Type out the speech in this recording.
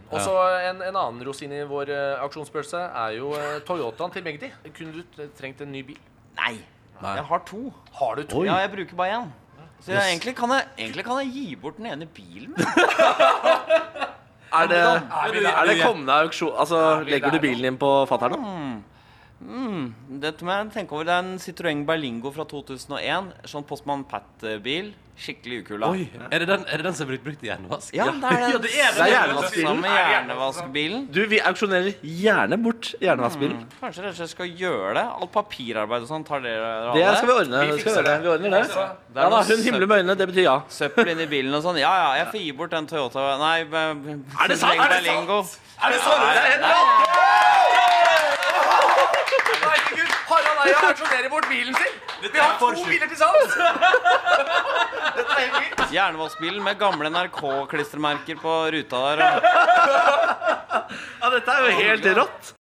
Og så en annen rosin i vår aksjonsbørse jo Toyotaen til Magdi. Kunne du trengt en ny bil? Nei. Jeg har 2. Har du 2? Ja, jeg bruker bare 1. Så egentlig kan jeg gi bort den ene bilen. Er det kommende auksjon? Altså, legger du bilen din på fatteren nå? Dette må jeg tenke over. Det en Citroën Berlingo fra 2001. Sånn Postman Pat-bil. Skikkelig ukula. Oi, er det den som er brukt i hjernevask? Ja, det er den. Det er hjernevaskbilen. Sammen med hjernevaskbilen. Du, vi auksjonerer gjerne bort hjernevaskbilen. Kanskje dere skal gjøre det? Alt papirarbeid og sånn, tar dere av Det skal vi ordne. Vi ordner det. Ja da, hun himler med øynene, det betyr ja. Søppel inn i bilen og sånn. Ja, jeg får gi bort den Toyota. Nei, Er det sant? Berlingo. Er det sant? Det er helt rått! Herregud, Harald Eia auksjonerer bort bilen sin. Vi har 2 biler til salgs. Dette helt vilt. Hjernevaskbilen med gamle NRK-klistremerker på ruta der. Ja, dette jo helt rått.